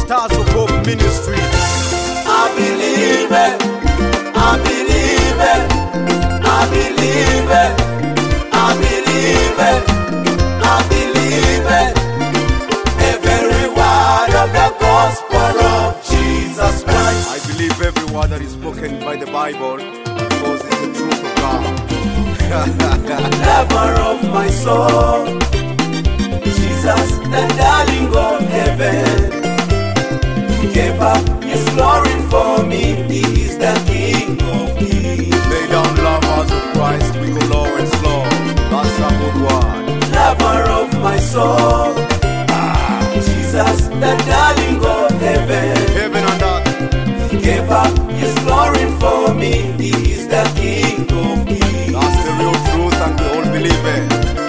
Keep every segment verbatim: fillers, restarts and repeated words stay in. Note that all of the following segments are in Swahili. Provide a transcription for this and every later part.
Stars of Hope Ministry. I believe it, I believe it, I believe it, I believe it, I believe it. Every word of the gospel of Jesus Christ. I believe every word that is spoken by the Bible because it's the truth of God. Lover of my soul, Jesus, the darling of heaven, gave up his glory for me. He is the King of kings. Lay down, lovers of Christ, we go low and slow. That's a good word. Lover of my soul, ah, Jesus, the darling of heaven, Heaven and earth, gave up his glory for me. He is the King of kings. that's the real truth and we all believe it.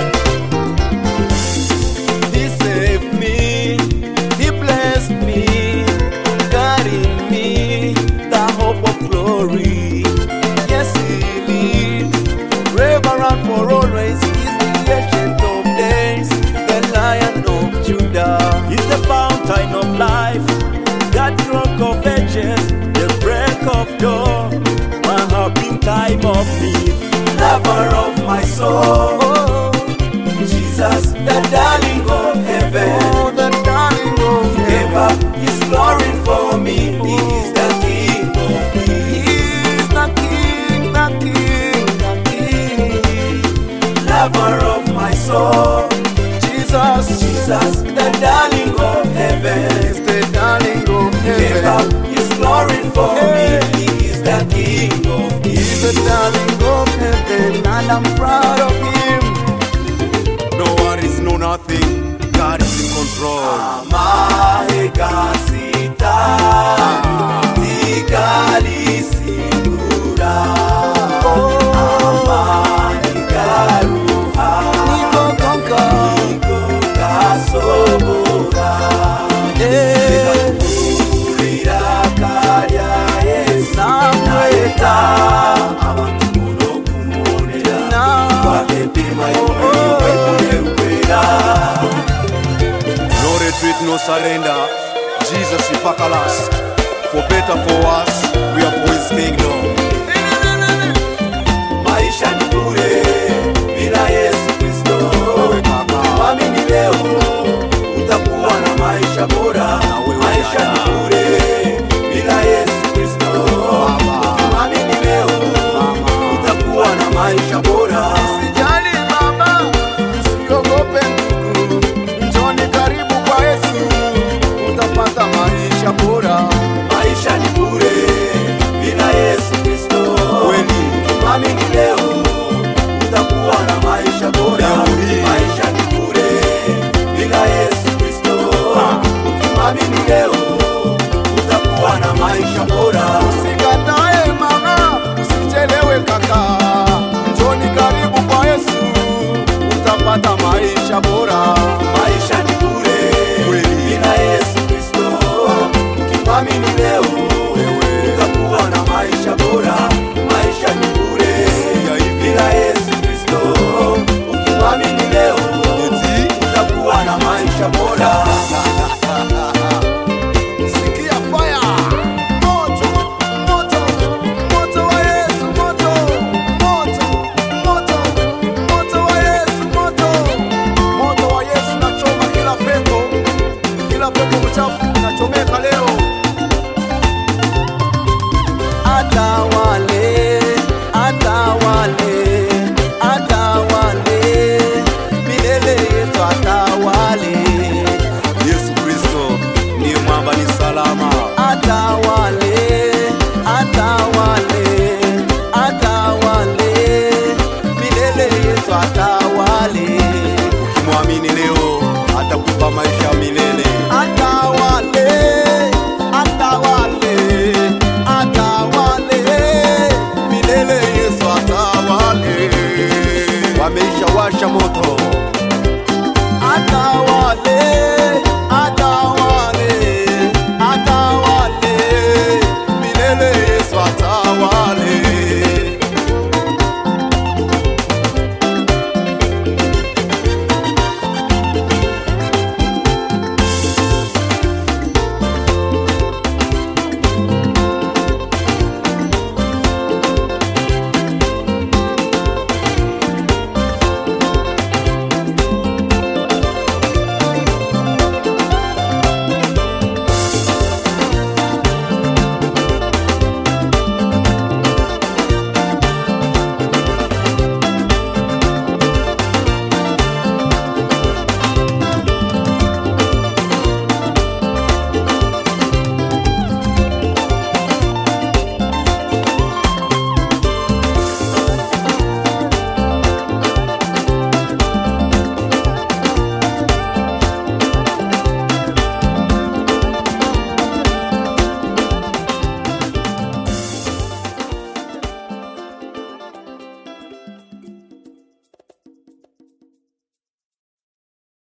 He saved me, he blessed me, guiding me, the hope of glory. Yes, he lives forever and for always. He's the ancient of days, the Lion of Judah. He's the fountain of life, that rock of ages, the break of dawn, my happy time of need. Lover of my soul, Jesus, the darling of heaven, Oh, the darling of gave up his glory for me. He is the King of kings. He is the King, the King, the King. Lover of my soul, Jesus, Jesus, the darling of heaven, He's the darling of gave up heaven. his glory for me. He is the King of He's the kings. darling of heaven and I'm proud of him. No worries, no nothing, God is in control. Amahegasita, Tigalisigura, Amanigaruha, Niko Kasobora, Urira Karya Esamueta, Amantuno Kumonera, Wakepima Yukwera. No retreat, no surrender. Jesus is Pakalas. For better, for worse, we are for his kingdom. Maisha ni bure bila Yesu Kristo. Mwamini leo utakuwa na maisha bora. Maisha ni bure bila Yesu Kristo. Mwamini leo utakuwa na maisha bora. Usijali mama, usiogope ndugu, njoni karibu kwa Yesu, utapata maisha bora. Maisha ni bure bila Yesu Kristo. Kweli. Mwamini leo utakuwa na maisha bora. Leo hii. Maisha ni bure bila Yesu Kristo. Ukimwamini leo utakuwa na maisha bora. Usikatae mama, usichelewe kaka, njoni karibu kwa Yesu, utapata maisha bora. Maisha ni bure Kweli. bila Yesu Kristo. Ukimwamini leo utakuwa na maisha bora. Maisha ni bure bila Yesu Kristo. Ukimwamini leo utakuwa na maisha bora. Sikia fire, moto, moto, moto wa Yesu, moto, moto, moto, moto wa Yesu, moto, moto wa Yesu nachoma kila pepo, kila pepo mchafu nachomeka leo. Atawale, atawale, atawale, milele Yesu atawale. Yesu Kristo ni mwamba, ni salama. Atawale, atawale, atawale, milele Yesu atawale. Ukimwamini leo atakupa maisha